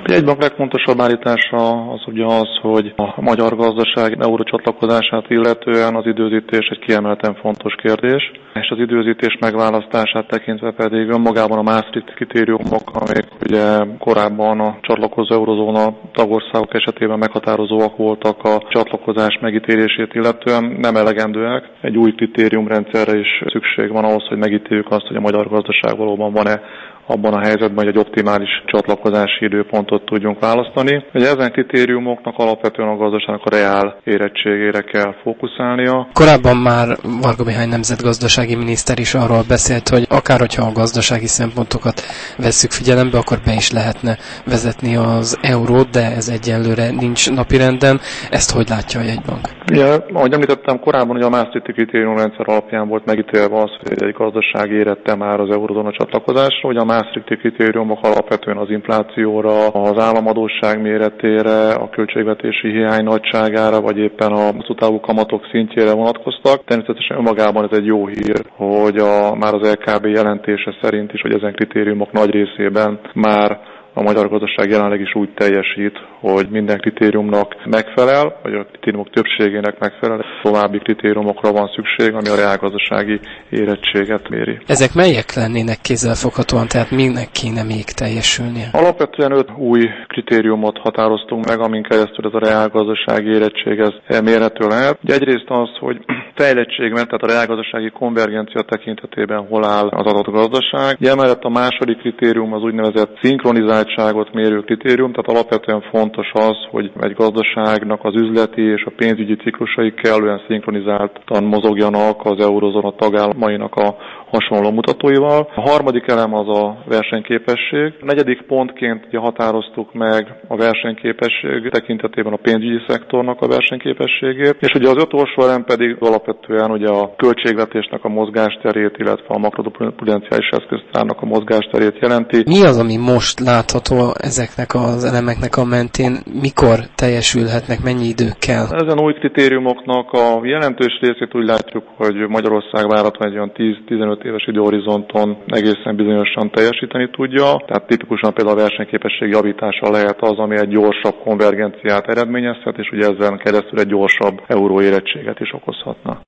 A jegybank legfontosabb állítása az ugye az, hogy a magyar gazdaság eurócsatlakozását illetően az időzítés egy kiemelten fontos kérdés, és az időzítés megválasztását tekintve pedig önmagában a Maastricht kritériumok, amelyek ugye korábban a csatlakozó eurozóna tagországok esetében meghatározóak voltak a csatlakozás megítélését illetően, nem elegendőek. Egy új kritériumrendszerre is szükség van ahhoz, hogy megítéljük azt, hogy a magyar gazdaság valóban van-e abban a helyzetben, hogy egy optimális csatlakozási időpontot tudjunk választani. Ugye ezen kritériumoknak alapvetően a gazdaságnak a reál érettségére kell fókuszálnia. Korábban már Varga Mihály nemzetgazdasági miniszter is arról beszélt, hogy akár hogyha a gazdasági szempontokat vesszük figyelembe, akkor be is lehetne vezetni az eurót, de ez egyelőre nincs napirenden. Ezt hogy látja a jegybank? Ja, ahogy említettem korábban, hogy a Maastrichti kritériumrendszer alapján volt megítélve az, hogy egy gazdaság érette már az eurózóna csatlakozásra, hogy a Maastrichti kritériumok alapvetően az inflációra, az államadósság méretére, a költségvetési hiány nagyságára, vagy éppen a hosszú távú kamatok szintjére vonatkoztak. Természetesen önmagában ez egy jó hír, hogy már az LKB jelentése szerint is, hogy ezen kritériumok nagy részében már a magyar gazdaság jelenleg is úgy teljesít, hogy minden kritériumnak megfelel, vagy a kritériumok többségének megfelel. További kritériumokra van szükség, ami a reálgazdasági érettséget méri. Ezek melyek lennének kézzelfoghatóan, tehát minek kéne még teljesülnie? Alapvetően 5 új kritériumot határoztunk meg, amin keresztül ez a reálgazdasági érettség ez mérhető lehet. Ugye egyrészt az, hogy fejlettségben, tehát a reálgazdasági konvergencia tekintetében hol áll az adott gazdaság. Ugye emellett a második kritérium az úgynevezett szinkronizáltságot mérő kritérium, tehát alapvetően fontos az, hogy egy gazdaságnak az üzleti és a pénzügyi ciklusai kellően szinkronizáltan mozogjanak az eurozóna tagállamainak a hasonló mutatóival. A harmadik elem az a versenyképesség. A negyedik pontként ugye határoztuk meg a versenyképesség tekintetében a pénzügyi szektornak a versenyképességét, és ugye az utolsó elem pedig alapvetően ugye a költségvetésnek a mozgásterét, illetve a makroprudenciális eszköztárnak a mozgásterét jelenti. Mi az, ami most látható ezeknek az elemeknek a mentén? Mikor teljesülhetnek, mennyi idő kell? Ezen új kritériumoknak a jelentős részét úgy látjuk, hogy Magyarország várhatóan egy olyan 10-15 éves időhorizonton egészen bizonyosan teljesíteni tudja. Tehát tipikusan például a versenyképesség javítása lehet az, ami egy gyorsabb konvergenciát eredményezhet, és ugye ezzel keresztül egy gyorsabb euróérettséget is okozhatna.